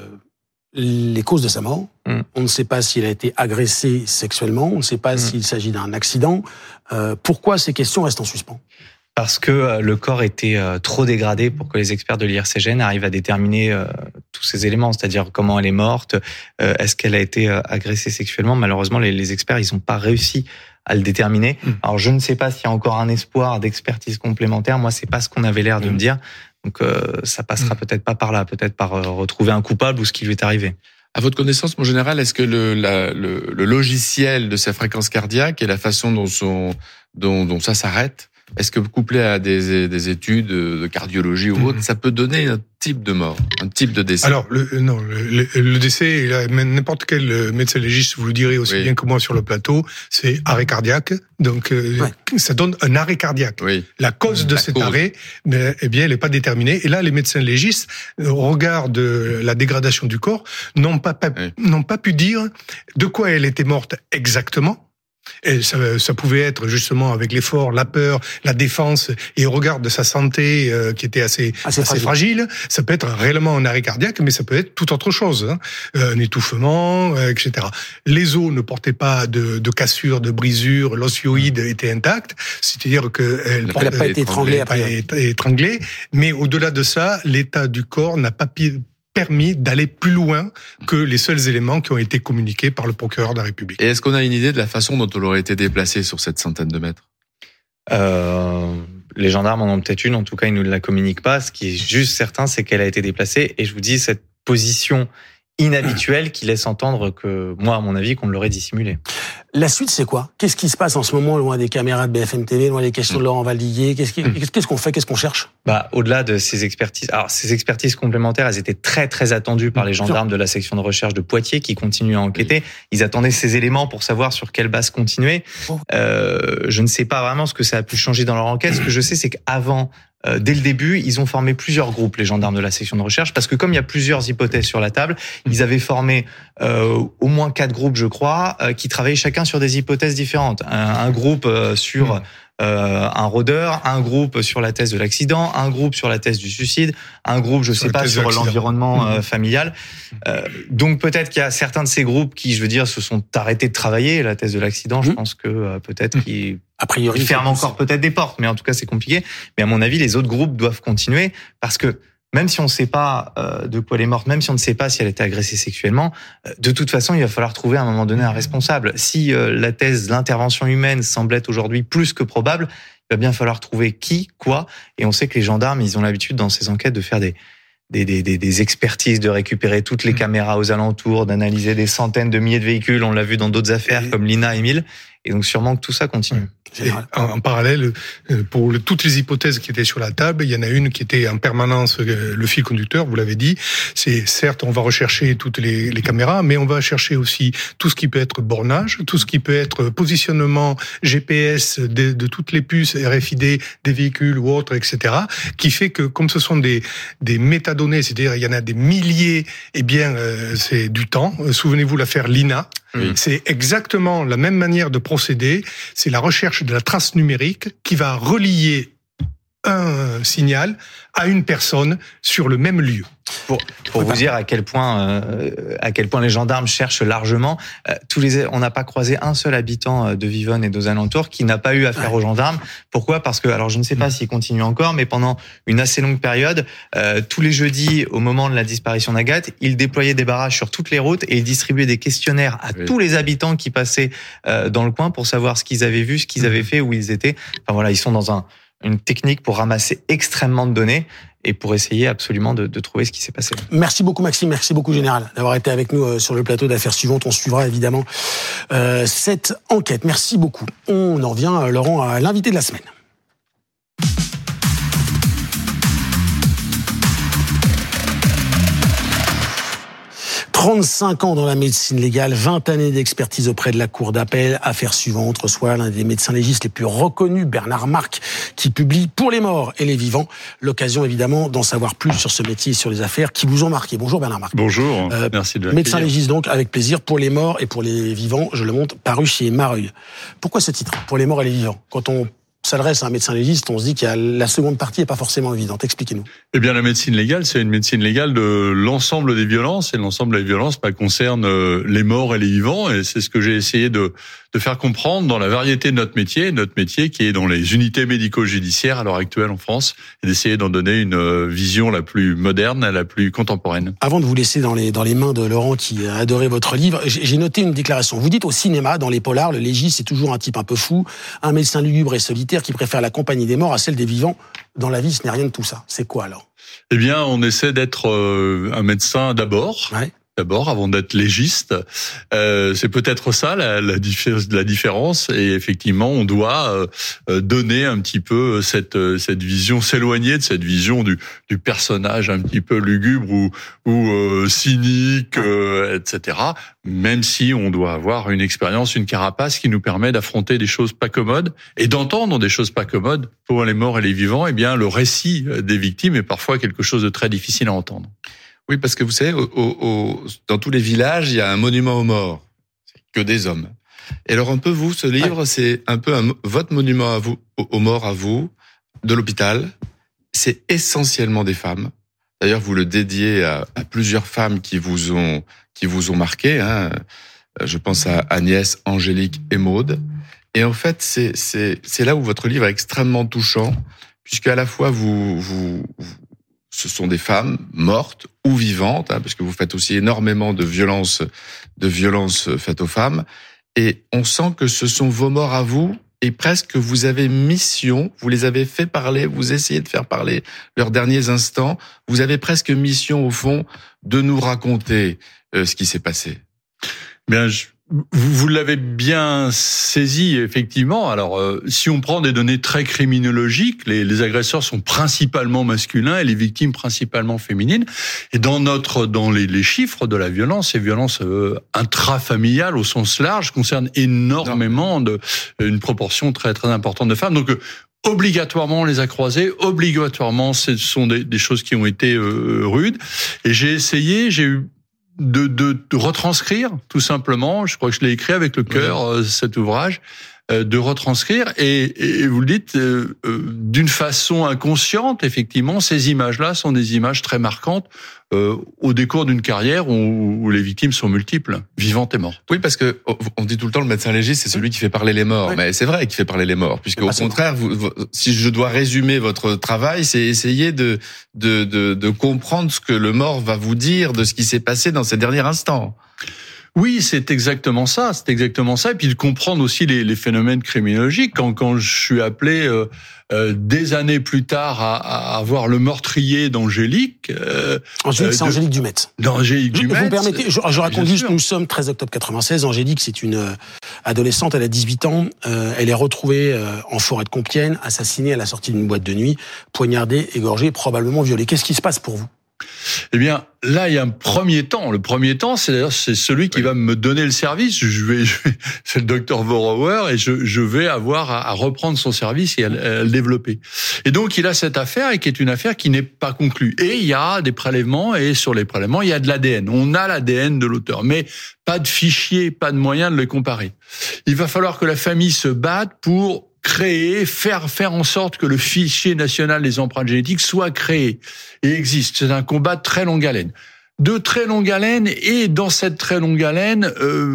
les causes de sa mort. On ne sait pas s'il a été agressé sexuellement. On ne sait pas s'il s'agit d'un accident. Pourquoi ces questions restent en suspens? Parce que le corps était trop dégradé pour que les experts de l'IRCGN arrivent à déterminer tous ces éléments, c'est-à-dire comment elle est morte, est-ce qu'elle a été agressée sexuellement. Malheureusement, les experts, ils n'ont pas réussi à le déterminer. Alors, je ne sais pas s'il y a encore un espoir d'expertise complémentaire. Moi, c'est pas ce qu'on avait l'air de me dire. Donc, ça passera peut-être pas par là, peut-être par retrouver un coupable ou ce qui lui est arrivé. À votre connaissance, mon général, est-ce que le logiciel de sa fréquence cardiaque et la façon dont ça s'arrête, est-ce que couplé à des études de cardiologie ou autre, ça peut donner un type de mort, un type de décès? Alors, le décès, n'importe quel médecin légiste vous le direz aussi bien que moi sur le plateau, c'est arrêt cardiaque. Donc, ça donne un arrêt cardiaque. La cause de cet arrêt, eh bien, elle n'est pas déterminée. Et là, les médecins légistes, au regard de la dégradation du corps, n'ont pas pu dire de quoi elle était morte exactement. Et ça pouvait être justement avec l'effort, la peur, la défense et au regard de sa santé qui était assez fragile. Ça peut être réellement un arrêt cardiaque, mais ça peut être tout autre chose, un étouffement, etc. Les os ne portaient pas de cassure, de brisure, l'osioïde était intact, c'est-à-dire qu'elle n'a pas été étranglée. Mais au-delà de ça, l'état du corps n'a pas permis d'aller plus loin que les seuls éléments qui ont été communiqués par le procureur de la République. Et est-ce qu'on a une idée de la façon dont elle aurait été déplacée sur cette centaine de mètres? Les gendarmes en ont peut-être une, en tout cas ils ne la communiquent pas. Ce qui est juste certain, c'est qu'elle a été déplacée. Et je vous dis, cette position inhabituelle qui laisse entendre que, moi, à mon avis, qu'on l'aurait dissimulée. La suite, c'est quoi? Qu'est-ce qui se passe en ce moment, loin des caméras de BFM TV, loin des questions de Laurent Valdiguier? Qu'est-ce qu'on fait? Qu'est-ce qu'on cherche? Au-delà de ces expertises, alors ces expertises complémentaires, elles étaient très très attendues par les gendarmes de la section de recherche de Poitiers qui continuent à enquêter. Ils attendaient ces éléments pour savoir sur quelle base continuer. Je ne sais pas vraiment ce que ça a pu changer dans leur enquête. Ce que je sais, c'est qu'avant dès le début, ils ont formé plusieurs groupes, les gendarmes de la section de recherche, parce que comme il y a plusieurs hypothèses sur la table, ils avaient formé au moins 4 groupes, je crois, qui travaillaient chacun sur des hypothèses différentes. Un groupe sur un rôdeur, un groupe sur la thèse de l'accident, un groupe sur la thèse du suicide, un groupe, je sais pas, sur l'environnement familial. Donc peut-être qu'il y a certains de ces groupes qui, je veux dire, se sont arrêtés de travailler. La thèse de l'accident, je pense que peut-être qu'ils ferment encore peut-être des portes, mais en tout cas c'est compliqué. Mais à mon avis, les autres groupes doivent continuer parce que même si on ne sait pas de quoi elle est morte, même si on ne sait pas si elle a été agressée sexuellement, de toute façon, il va falloir trouver à un moment donné un responsable. Si la thèse de l'intervention humaine semble être aujourd'hui plus que probable, il va bien falloir trouver qui, quoi. Et on sait que les gendarmes, ils ont l'habitude dans ces enquêtes de faire des expertises, de récupérer toutes les caméras aux alentours, d'analyser des centaines de milliers de véhicules. On l'a vu dans d'autres affaires comme Lina et Emile. Et donc sûrement que tout ça continue. Et en parallèle, pour toutes les hypothèses qui étaient sur la table, il y en a une qui était en permanence le fil conducteur, vous l'avez dit. C'est certes, on va rechercher toutes les caméras, mais on va chercher aussi tout ce qui peut être bornage, tout ce qui peut être positionnement GPS de toutes les puces RFID des véhicules ou autres, etc. Qui fait que comme ce sont des métadonnées, c'est-à-dire il y en a des milliers, eh bien c'est du temps. Souvenez-vous l'affaire Lina. Oui. C'est exactement la même manière de procéder. C'est la recherche de la trace numérique qui va relier un signal à une personne sur le même lieu. Pour vous dire à quel point les gendarmes cherchent largement, on n'a pas croisé un seul habitant de Vivonne et aux alentours qui n'a pas eu affaire aux gendarmes. Pourquoi ? Parce que, alors je ne sais pas s'ils continuent encore, mais pendant une assez longue période, tous les jeudis, au moment de la disparition d'Agathe, ils déployaient des barrages sur toutes les routes et ils distribuaient des questionnaires à tous les habitants qui passaient dans le coin pour savoir ce qu'ils avaient vu, ce qu'ils avaient fait, où ils étaient. Enfin voilà, ils sont dans une technique pour ramasser extrêmement de données et pour essayer absolument de trouver ce qui s'est passé. Merci beaucoup Maxime, merci beaucoup Général d'avoir été avec nous sur le plateau d'Affaires suivantes. On suivra évidemment cette enquête. Merci beaucoup. On en revient, Laurent, à l'invité de la semaine. 35 ans dans la médecine légale, 20 années d'expertise auprès de la Cour d'appel. Affaire suivante reçoit l'un des médecins légistes les plus reconnus, Bernard Marc, qui publie Pour les morts et les vivants. L'occasion évidemment d'en savoir plus sur ce métier et sur les affaires qui vous ont marqué. Bonjour Bernard Marc. Bonjour, merci de l'accueillir. Médecin légiste donc, avec plaisir. Pour les morts et pour les vivants, je le montre, paru chez Mareuil. Pourquoi ce titre, Pour les morts et les vivants ? Quand on s'adresse à un médecin légiste, on se dit que la seconde partie n'est pas forcément évidente. Expliquez-nous. Eh bien, la médecine légale, c'est une médecine légale de l'ensemble des violences, et l'ensemble des violences concerne les morts et les vivants, et c'est ce que j'ai essayé de faire comprendre dans la variété de notre métier qui est dans les unités médico-judiciaires à l'heure actuelle en France, et d'essayer d'en donner une vision la plus moderne, la plus contemporaine. Avant de vous laisser dans les mains de Laurent qui a adoré votre livre, j'ai noté une déclaration. Vous dites au cinéma, dans les polars, le légiste c'est toujours un type un peu fou, un médecin lugubre et solitaire qui préfère la compagnie des morts à celle des vivants. Dans la vie, ce n'est rien de tout ça. C'est quoi alors ? Eh bien, on essaie d'être un médecin d'abord. Ouais. D'abord, avant d'être légiste, c'est peut-être ça la différence. Et effectivement, on doit donner un petit peu cette vision, s'éloigner de cette vision du personnage un petit peu lugubre ou cynique, etc. Même si on doit avoir une expérience, une carapace qui nous permet d'affronter des choses pas commodes et d'entendre des choses pas commodes pour les morts et les vivants. Eh bien, le récit des victimes est parfois quelque chose de très difficile à entendre. Oui, parce que vous savez, dans tous les villages, il y a un monument aux morts. C'est que des hommes. Et alors, un peu vous, ce livre, c'est un peu votre monument à vous, aux morts à vous, de l'hôpital. C'est essentiellement des femmes. D'ailleurs, vous le dédiez à plusieurs femmes qui vous ont marqué, hein. Je pense à Agnès, Angélique et Maude. Et en fait, c'est là où votre livre est extrêmement touchant, puisque à la fois ce sont des femmes mortes ou vivantes, hein, parce que vous faites aussi énormément de violences faites aux femmes. Et on sent que ce sont vos morts à vous, et presque vous avez mission, vous les avez fait parler, vous essayez de faire parler leurs derniers instants. Vous avez presque mission, au fond, de nous raconter ce qui s'est passé. Bien, vous l'avez bien saisi, effectivement. Alors, si on prend des données très criminologiques, les agresseurs sont principalement masculins et les victimes principalement féminines. Et dans les chiffres de la violence, ces violences intrafamiliales au sens large concernent énormément une proportion très très importante de femmes. Donc, obligatoirement, on les a croisés. Obligatoirement, ce sont des choses qui ont été rudes. Et j'ai essayé, j'ai eu de retranscrire, tout simplement. Je crois que je l'ai écrit avec le cœur, cet ouvrage, de retranscrire. Et vous le dites, d'une façon inconsciente, effectivement, ces images-là sont des images très marquantes au décours d'une carrière où les victimes sont multiples, vivantes et mortes. Oui, parce que on dit tout le temps le médecin légiste, c'est celui qui fait parler les morts. Mais c'est vrai qu'il fait parler les morts, puisque au contraire, si je dois résumer votre travail, c'est essayer de comprendre ce que le mort va vous dire de ce qui s'est passé dans ces derniers instants. Oui, c'est exactement ça. C'est exactement ça. Et puis de comprendre aussi les phénomènes criminologiques. Quand je suis appelé des années plus tard à voir le meurtrier d'Angélique. Angélique, c'est Angélique Dumetz. D'Angélique Dumetz. Vous me permettez, je raconte juste, nous sommes 13 octobre 96. Angélique, c'est une adolescente, elle a 18 ans. Elle est retrouvée en forêt de Compiègne, assassinée à la sortie d'une boîte de nuit, poignardée, égorgée, probablement violée. Qu'est-ce qui se passe pour vous? Eh bien, là, il y a un premier temps. Le premier temps, c'est celui qui va me donner le service. C'est le docteur Vorauer, et je vais avoir à reprendre son service et à le développer. Et donc, il a cette affaire, et qui est une affaire qui n'est pas conclue. Et il y a des prélèvements, et sur les prélèvements, il y a de l'ADN. On a l'ADN de l'auteur, mais pas de fichier, pas de moyen de les comparer. Il va falloir que la famille se batte pour faire en sorte que le fichier national des empreintes génétiques soit créé et existe. C'est un combat de très longue haleine. De très longue haleine, et dans cette très longue haleine,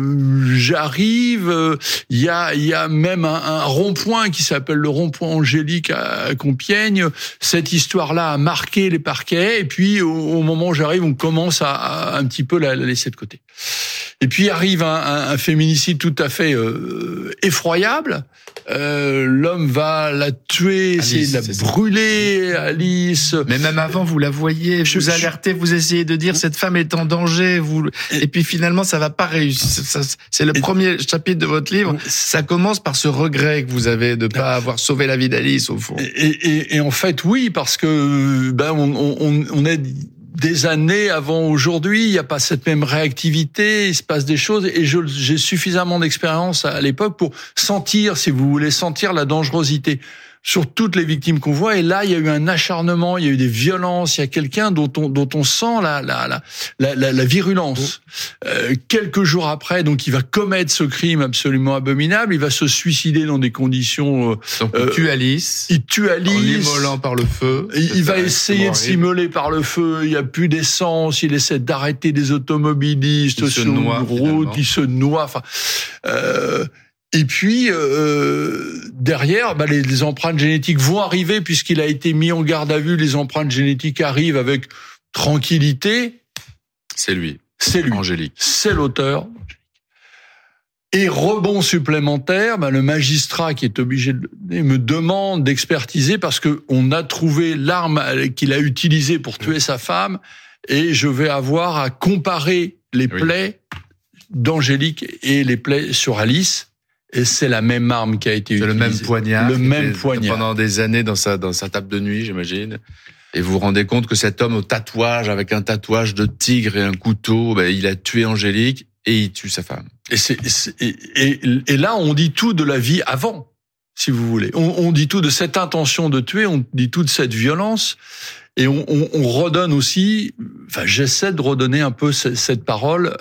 j'arrive, il y a même un rond-point qui s'appelle le rond-point Angélique à Compiègne. Cette histoire-là a marqué les parquets, et puis au moment où j'arrive, on commence à un petit peu la laisser de côté. Et puis arrive un féminicide tout à fait effroyable. L'homme va la tuer, la brûler, Alice. Mais même avant, vous la voyez, vous alertez, vous essayez de dire cette femme est en danger, et puis finalement ça va pas réussir. C'est le premier chapitre de votre livre. Ça commence par ce regret que vous avez de pas avoir sauvé la vie d'Alice, au fond. Et en fait, oui, parce que on est des années avant aujourd'hui, il n'y a pas cette même réactivité, il se passe des choses, et j'ai suffisamment d'expérience à l'époque pour sentir, si vous voulez, sentir la dangerosité sur toutes les victimes qu'on voit. Et là, il y a eu un acharnement, il y a eu des violences, il y a quelqu'un dont on sent la virulence. Quelques jours après, donc, il va commettre ce crime absolument abominable, il va se suicider dans des conditions... donc, il tue Alice. En l'immolant par le feu. Il va essayer de s'immoler par le feu, il n'y a plus d'essence, il essaie d'arrêter des automobilistes sur une route, il se noie, enfin... Et puis derrière, les empreintes génétiques vont arriver, puisqu'il a été mis en garde à vue. Les empreintes génétiques arrivent avec tranquillité. C'est lui, Angélique. C'est l'auteur. Et rebond supplémentaire, le magistrat qui est obligé me demande d'expertiser, parce que on a trouvé l'arme qu'il a utilisée pour tuer sa femme, et je vais avoir à comparer les plaies d'Angélique et les plaies sur Alice. Et c'est la même arme qui a été utilisée. Le même poignard. Le même poignard. Pendant des années dans sa table de nuit, j'imagine. Et vous vous rendez compte que cet homme au tatouage, avec un tatouage de tigre et un couteau, il a tué Angélique et il tue sa femme. Et là, on dit tout de la vie avant, si vous voulez. On dit tout de cette intention de tuer, on dit tout de cette violence. Et on redonne aussi, j'essaie de redonner un peu cette parole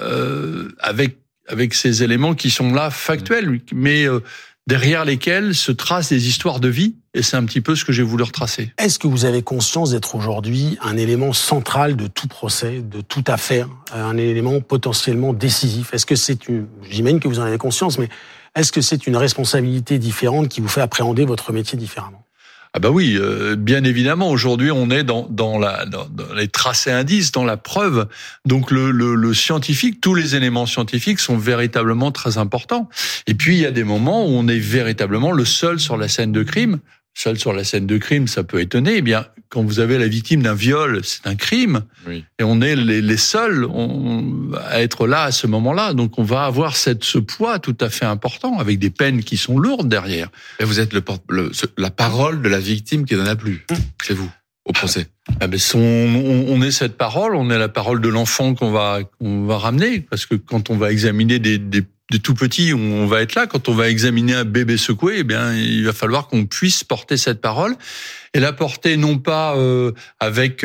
avec ces éléments qui sont là factuels, mais derrière lesquels se tracent des histoires de vie, et c'est un petit peu ce que j'ai voulu retracer. Est-ce que vous avez conscience d'être aujourd'hui un élément central de tout procès, de toute affaire, un élément potentiellement décisif? Est-ce que j'imagine que vous en avez conscience, mais est-ce que c'est une responsabilité différente qui vous fait appréhender votre métier différemment? Ah oui, bien évidemment. Aujourd'hui, on est dans les tracés indices, dans la preuve. Donc le scientifique, tous les éléments scientifiques sont véritablement très importants. Et puis il y a des moments où on est véritablement le seul sur la scène de crime. Seul sur la scène de crime, ça peut étonner. Eh bien, quand vous avez la victime d'un viol, c'est un crime. Oui. Et on est les seuls à être là à ce moment-là. Donc on va avoir ce poids tout à fait important, avec des peines qui sont lourdes derrière. Et vous êtes la parole de la victime qui n'en a plus. C'est vous, au procès. On est cette parole, on est la parole de l'enfant qu'on va ramener. Parce que quand on va examiner des tout petit, on va être là. Quand on va examiner un bébé secoué, eh bien, il va falloir qu'on puisse porter cette parole et la porter non pas avec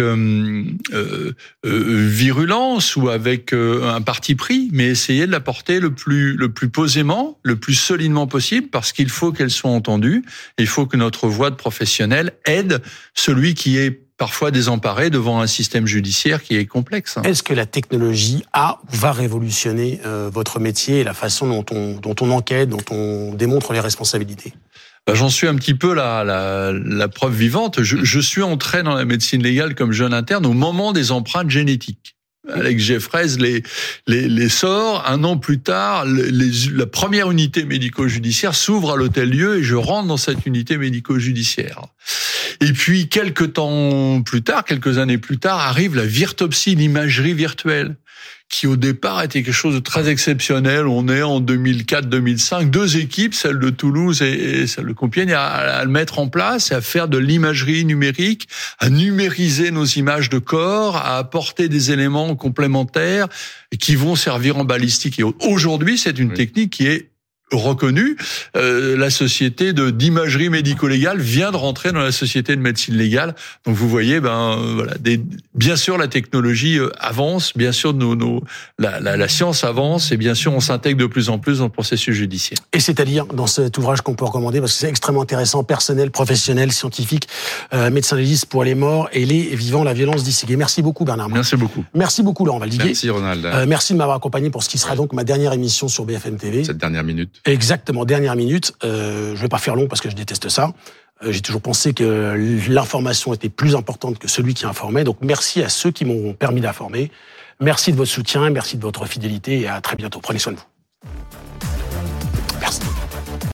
virulence ou avec un parti pris, mais essayer de la porter le plus posément, le plus solidement possible, parce qu'il faut qu'elle soit entendue. Il faut que notre voix de professionnel aide celui qui est parfois désemparé devant un système judiciaire qui est complexe. Est-ce que la technologie va révolutionner votre métier et la façon dont on enquête, dont on démontre les responsabilités ? J'en suis un petit peu la preuve vivante. Je suis entré dans la médecine légale comme jeune interne au moment des empreintes génétiques. Alex Jeffreys les sort. Un an plus tard, la première unité médico-judiciaire s'ouvre à l'Hôtel-Dieu et je rentre dans cette unité médico-judiciaire. Et puis, quelques années plus tard, arrive la virtopsie, l'imagerie virtuelle, qui au départ était quelque chose de très exceptionnel. On est en 2004-2005, 2 équipes, celle de Toulouse et celle de Compiègne, à le mettre en place et à faire de l'imagerie numérique, à numériser nos images de corps, à apporter des éléments complémentaires qui vont servir en balistique et autres. Aujourd'hui, c'est une technique qui est reconnue. La société d'imagerie médico-légale vient de rentrer dans la société de médecine légale. Donc vous voyez, bien sûr la technologie avance, bien sûr la science avance et bien sûr on s'intègre de plus en plus dans le processus judiciaire. Et c'est à lire dans cet ouvrage qu'on peut recommander parce que c'est extrêmement intéressant, personnel, professionnel, scientifique, médecin légiste pour les morts et les vivants, la violence disséquée. Merci beaucoup Bernard. Merci beaucoup. Merci beaucoup Laurent Valdiguier. Merci Ronald. Merci de m'avoir accompagné pour ce qui sera donc ma dernière émission sur BFM TV. Cette dernière minute. Exactement, dernière minute. Je vais pas faire long parce que je déteste ça. J'ai toujours pensé que l'information était plus importante que celui qui informait. Donc merci à ceux qui m'ont permis d'informer. Merci de votre soutien, merci de votre fidélité et à très bientôt. Prenez soin de vous.